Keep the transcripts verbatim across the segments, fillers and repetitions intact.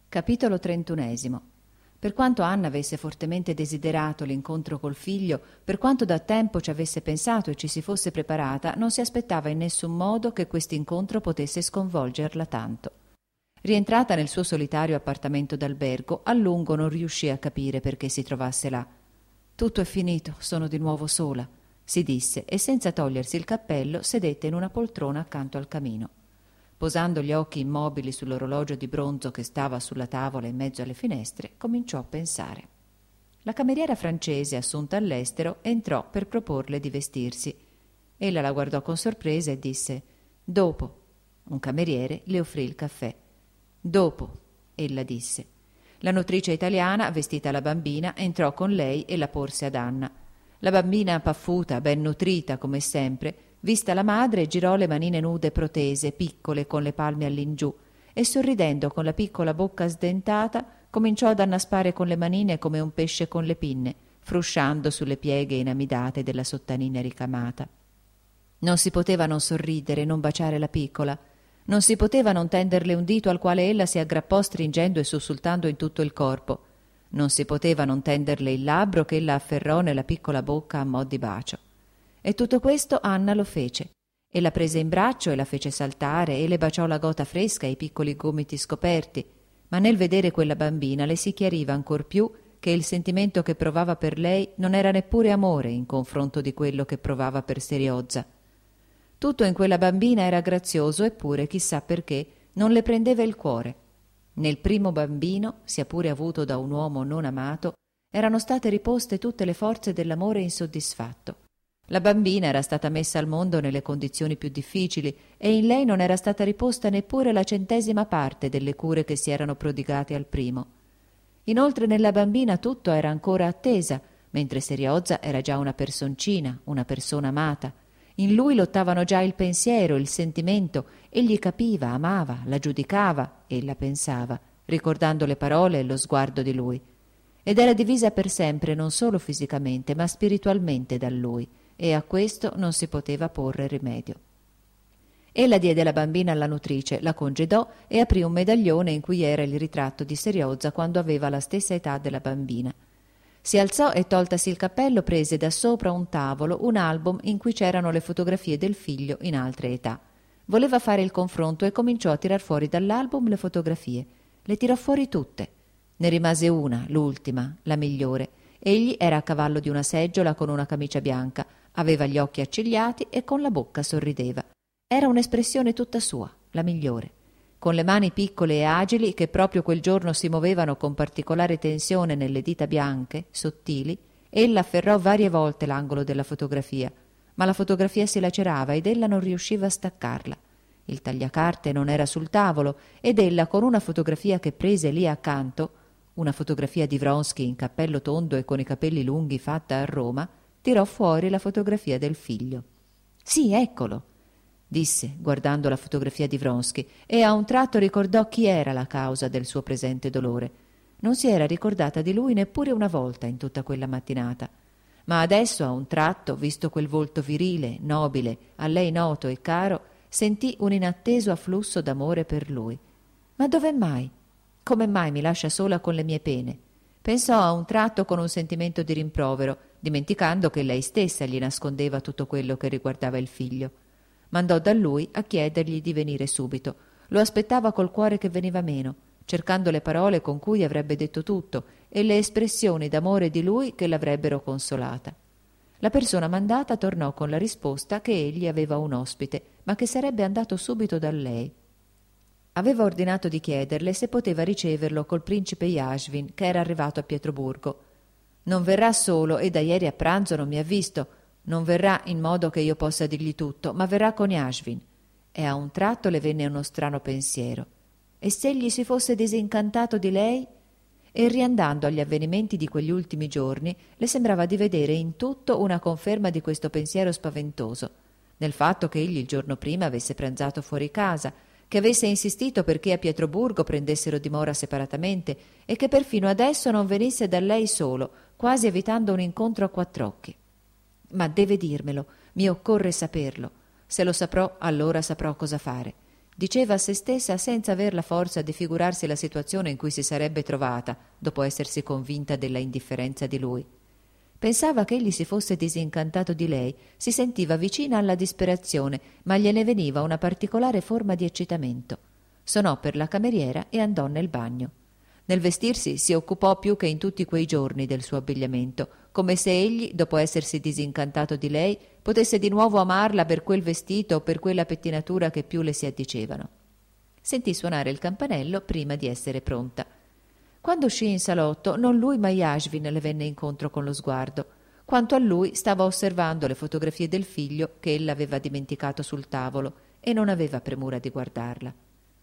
Capitolo trentunesimo. Per quanto Anna avesse fortemente desiderato l'incontro col figlio, per quanto da tempo ci avesse pensato e ci si fosse preparata, non si aspettava in nessun modo che quest'incontro potesse sconvolgerla tanto. Rientrata nel suo solitario appartamento d'albergo, a lungo non riuscì a capire perché si trovasse là. «Tutto è finito, sono di nuovo sola», si disse, e senza togliersi il cappello sedette in una poltrona accanto al camino. Posando gli occhi immobili sull'orologio di bronzo che stava sulla tavola in mezzo alle finestre, cominciò a pensare. La cameriera francese, assunta all'estero, entrò per proporle di vestirsi. Ella la guardò con sorpresa e disse «Dopo». Un cameriere le offrì il caffè. «Dopo», ella disse. La nutrice italiana, vestita la bambina, entrò con lei e la porse ad Anna. La bambina paffuta, ben nutrita come sempre, vista la madre, girò le manine nude protese, piccole, con le palme all'ingiù, e sorridendo con la piccola bocca sdentata, cominciò ad annaspare con le manine come un pesce con le pinne, frusciando sulle pieghe inamidate della sottanina ricamata. Non si poteva non sorridere, non baciare la piccola. Non si poteva non tenderle un dito al quale ella si aggrappò stringendo e sussultando in tutto il corpo. Non si poteva non tenderle il labbro che ella afferrò nella piccola bocca a mo' di bacio. E tutto questo Anna lo fece, e la prese in braccio e la fece saltare e le baciò la gota fresca e i piccoli gomiti scoperti, ma nel vedere quella bambina le si chiariva ancor più che il sentimento che provava per lei non era neppure amore in confronto di quello che provava per Seriozza. Tutto in quella bambina era grazioso, eppure, chissà perché, non le prendeva il cuore. Nel primo bambino, sia pure avuto da un uomo non amato, erano state riposte tutte le forze dell'amore insoddisfatto. La bambina era stata messa al mondo nelle condizioni più difficili e in lei non era stata riposta neppure la centesima parte delle cure che si erano prodigate al primo. Inoltre nella bambina tutto era ancora attesa, mentre Seriozza era già una personcina, una persona amata. In lui lottavano già il pensiero, il sentimento, egli capiva, amava, la giudicava, ella pensava, ricordando le parole e lo sguardo di lui. Ed era divisa per sempre non solo fisicamente, ma spiritualmente da lui, e a questo non si poteva porre rimedio. Ella diede la bambina alla nutrice, la congedò e aprì un medaglione in cui era il ritratto di Seriozza quando aveva la stessa età della bambina. Si alzò e, toltasi il cappello, prese da sopra un tavolo un album in cui c'erano le fotografie del figlio in altre età. Voleva fare il confronto e cominciò a tirar fuori dall'album le fotografie. Le tirò fuori tutte. Ne rimase una, l'ultima, la migliore. Egli era a cavallo di una seggiola con una camicia bianca, aveva gli occhi accigliati e con la bocca sorrideva. Era un'espressione tutta sua, la migliore. Con le mani piccole e agili, che proprio quel giorno si muovevano con particolare tensione nelle dita bianche, sottili, ella afferrò varie volte l'angolo della fotografia, ma la fotografia si lacerava ed ella non riusciva a staccarla. Il tagliacarte non era sul tavolo ed ella, con una fotografia che prese lì accanto, una fotografia di Vronsky in cappello tondo e con i capelli lunghi fatta a Roma, tirò fuori la fotografia del figlio. «Sì, eccolo», disse, guardando la fotografia di Vronsky, e a un tratto ricordò chi era la causa del suo presente dolore. Non si era ricordata di lui neppure una volta in tutta quella mattinata. Ma adesso, a un tratto, visto quel volto virile, nobile, a lei noto e caro, sentì un inatteso afflusso d'amore per lui. «Ma dove mai? Come mai mi lascia sola con le mie pene?» Pensò a un tratto con un sentimento di rimprovero, dimenticando che lei stessa gli nascondeva tutto quello che riguardava il figlio. Mandò da lui a chiedergli di venire subito. Lo aspettava col cuore che veniva meno, cercando le parole con cui avrebbe detto tutto e le espressioni d'amore di lui che l'avrebbero consolata. La persona mandata tornò con la risposta che egli aveva un ospite, ma che sarebbe andato subito da lei. Aveva ordinato di chiederle se poteva riceverlo col principe Yashvin, che era arrivato a Pietroburgo. «Non verrà solo e da ieri a pranzo non mi ha visto. Non verrà in modo che io possa dirgli tutto, ma verrà con Yashvin». E a un tratto le venne uno strano pensiero. E se egli si fosse disincantato di lei? E riandando agli avvenimenti di quegli ultimi giorni, le sembrava di vedere in tutto una conferma di questo pensiero spaventoso, nel fatto che egli il giorno prima avesse pranzato fuori casa, che avesse insistito perché a Pietroburgo prendessero dimora separatamente e che perfino adesso non venisse da lei solo, quasi evitando un incontro a quattr'occhi. «Ma deve dirmelo, mi occorre saperlo. Se lo saprò, allora saprò cosa fare», diceva a se stessa senza aver la forza di figurarsi la situazione in cui si sarebbe trovata dopo essersi convinta della indifferenza di lui. Pensava che egli si fosse disincantato di lei, si sentiva vicina alla disperazione, ma gliene veniva una particolare forma di eccitamento. Sonò per la cameriera e andò nel bagno. Nel vestirsi si occupò più che in tutti quei giorni del suo abbigliamento, come se egli, dopo essersi disincantato di lei, potesse di nuovo amarla per quel vestito o per quella pettinatura che più le si addicevano. Sentì suonare il campanello prima di essere pronta. Quando uscì in salotto, non lui ma Yashvin le venne incontro con lo sguardo. Quanto a lui, stava osservando le fotografie del figlio che ella aveva dimenticato sul tavolo e non aveva premura di guardarla.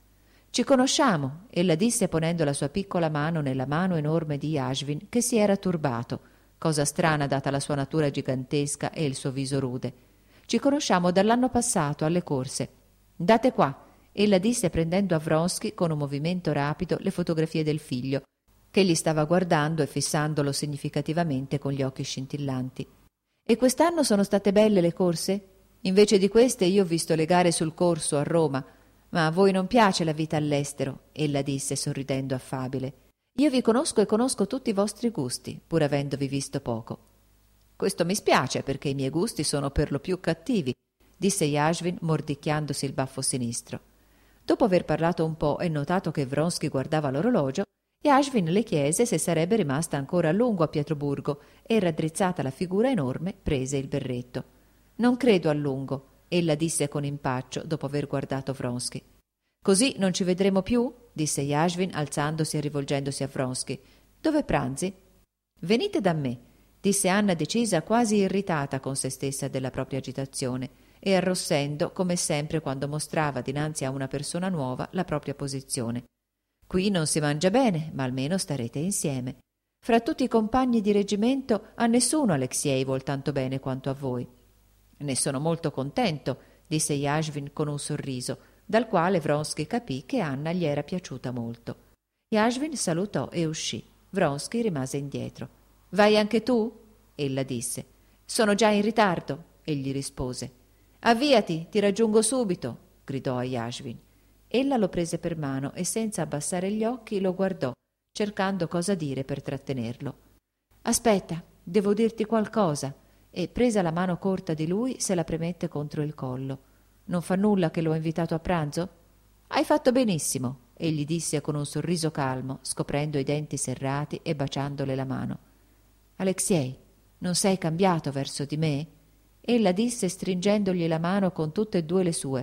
«Ci conosciamo», ella disse ponendo la sua piccola mano nella mano enorme di Yashvin, che si era turbato, cosa strana data la sua natura gigantesca e il suo viso rude. «Ci conosciamo dall'anno passato alle corse. Date qua», ella disse prendendo a Vronsky con un movimento rapido le fotografie del figlio, che gli stava guardando e fissandolo significativamente con gli occhi scintillanti. «E quest'anno sono state belle le corse? Invece di queste io ho visto le gare sul corso a Roma. Ma a voi non piace la vita all'estero», ella disse sorridendo affabile. «Io vi conosco e conosco tutti i vostri gusti, pur avendovi visto poco». «Questo mi spiace, perché i miei gusti sono per lo più cattivi», disse Yashvin mordicchiandosi il baffo sinistro. Dopo aver parlato un po' e notato che Vronsky guardava l'orologio, Yashvin le chiese se sarebbe rimasta ancora a lungo a Pietroburgo e, raddrizzata la figura enorme, prese il berretto. «Non credo a lungo», ella disse con impaccio dopo aver guardato Vronsky. «Così non ci vedremo più?» disse Yashvin alzandosi e rivolgendosi a Vronsky. «Dove pranzi?» «Venite da me», disse Anna decisa, quasi irritata con se stessa della propria agitazione e arrossendo come sempre quando mostrava dinanzi a una persona nuova la propria posizione. «Qui non si mangia bene, ma almeno starete insieme. Fra tutti i compagni di reggimento a nessuno Alexiej vuol tanto bene quanto a voi». «Ne sono molto contento», disse Yashvin con un sorriso, dal quale Vronsky capì che Anna gli era piaciuta molto. Yashvin salutò e uscì. Vronsky rimase indietro. «Vai anche tu?» ella disse. «Sono già in ritardo», egli rispose. «Avviati, ti raggiungo subito», gridò a Yashvin. Ella lo prese per mano e senza abbassare gli occhi lo guardò, cercando cosa dire per trattenerlo. «Aspetta, devo dirti qualcosa», e presa la mano corta di lui se la premette contro il collo. «Non fa nulla che l'ho invitato a pranzo?» «Hai fatto benissimo», egli disse con un sorriso calmo, scoprendo i denti serrati e baciandole la mano. «Alexiej, non sei cambiato verso di me?» ella disse stringendogli la mano con tutte e due le sue.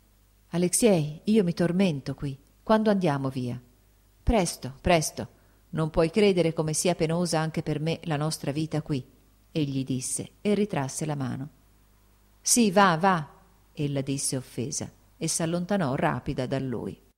«Alexiej, io mi tormento qui. Quando andiamo via?» «Presto, presto. Non puoi credere come sia penosa anche per me la nostra vita qui», egli disse e ritrasse la mano. «Sì, va, va», ella disse offesa e s'allontanò rapida da lui.